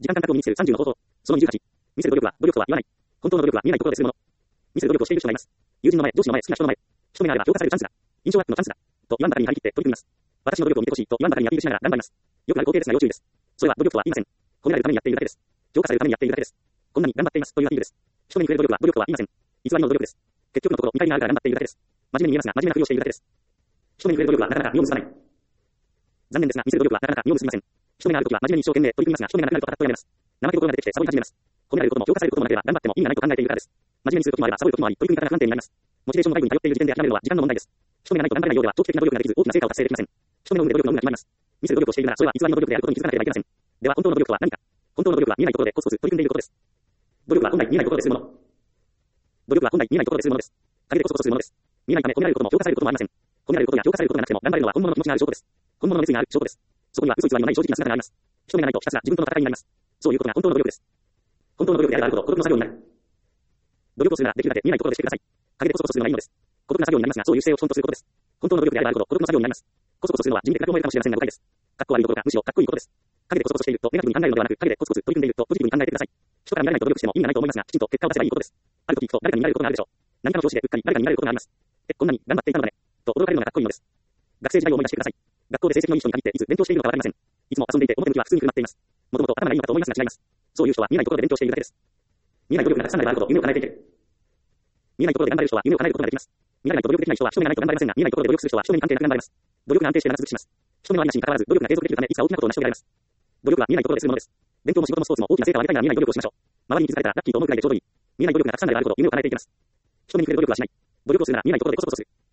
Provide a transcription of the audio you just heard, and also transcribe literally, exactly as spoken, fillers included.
時間感覚を身につけるさんじゅうの方法。そのにじゅうはち。見せる努力は、努力とは言わない。本当の努力は見えないところでするもの。見せる努力をしている人がいます。友人の前、上司の前、好きな人の前。一目があれば評価されるチャンスだ。印象アップのチャンスだ。と言わんばかりに張り切って取り組みます。私の努力を見てほしいと言わんばかりにアピールしながら頑張ります。よくある光景ですが要注意です。それは努力とは言いません。褒められるためにやっているだけです。評価されるためにやっているだけです。こんなに頑張っていますというアピールです。人に触れる努力は努力とは言いません。偽りの努力です。結局のところ見返りがあるから頑張っているだけです。真面目に見えますが真面目なふりをしているだけです。人に触れる努力はなかなか実を結ばない。残念ですが見せる努力はなかなか実を結びません。人目があるときは真面目に一生懸命取り組みますが人目がなくなるとカッとやめます。怠け心が出てきてサボり始めます。褒められることも評価されることもなければ頑張っても意味がないと考えているからです。真面目にするときもあればサボるときもあり取り組み方が不安定になります。モチベーションの外部に頼っている時点で諦めるのは時間の問題です。人目がないと頑張れないようでは長期的な努力ができず大きな成果を達成できません。人目の運で努力の有無が決まります。見せる努力をしているならそれは偽りの努力であることに気づかなければいけません。では本当の努力とは何か。本当の努力は見えないところでコツコツ取り組んでいることです。努力は本来見えないところでするもの。努力は本来見えないところでするものです。陰でコツコツするものです。見えないため褒められることも評価されることもありません。褒められることや評価されることがなくても頑張れるのは本物の気持ちがある証拠です。本物の熱意がある証拠です。そこには嘘偽りのない正直な姿があります。人目がないとひたすら自分との戦いになります。そういうことが本当の努力です。本当の努力であればあるほど孤独の作業になる。努力をするならできるだけ見えないところでしてください。陰でコツコツするのがいいのです。孤独な作業になりますがそういう姿勢を基本とすることです。本当の努力であればあるほど孤独の作業になります。コツコツするのは地味で暗く思えるかもしれませんが誤解です。かっこ悪いどころかむしろかっこいいことです。陰でコツコツしているとネガティブに考えるのではなく陰でコツコツ取り組んでいるとポジティブに考えてください。人から見られないと努力しても意味がないと思いますがきちんと結果を出せばいいことです。ある時行くと誰かに見られることがあるでしょう。何かの調子でうっかり誰かに見られることがあります。え、こんなに頑張っていたのだね。と驚かれるのがかっこいいのです。学生時代を思い出してください。学校で成績のいい人に限っていつ勉強しているのかわかりません。いつも遊んでいて表向きは普通に振る舞っています。もともと頭がいいのかと思いますが違います。そういう人は見えないところで勉強しているだけです。見えない努力がたくさんあればあるほど夢を叶えていける。見えないところで頑張れる人は夢を叶えることができます。見られないと努力できない人は人目がないと頑張れませんが見えないところで努力する人は人目に関係なく頑張れます。努力が安定して長続きします。人目のありなしに関わらず努力が継続できるためいつか大きなことを成し遂げられます。努力は見えないところでするものです。勉強も仕事もスポーツも大きな成果を上げたいなら見えない努力をしましょう。周りに気づかれたらラッキーと思うくらいでちょうどいい。見えない努力がたくさんあればあるほど夢を叶えていきます。人目に触れる努力はしない。努力をするなら見えないところでコツコツする。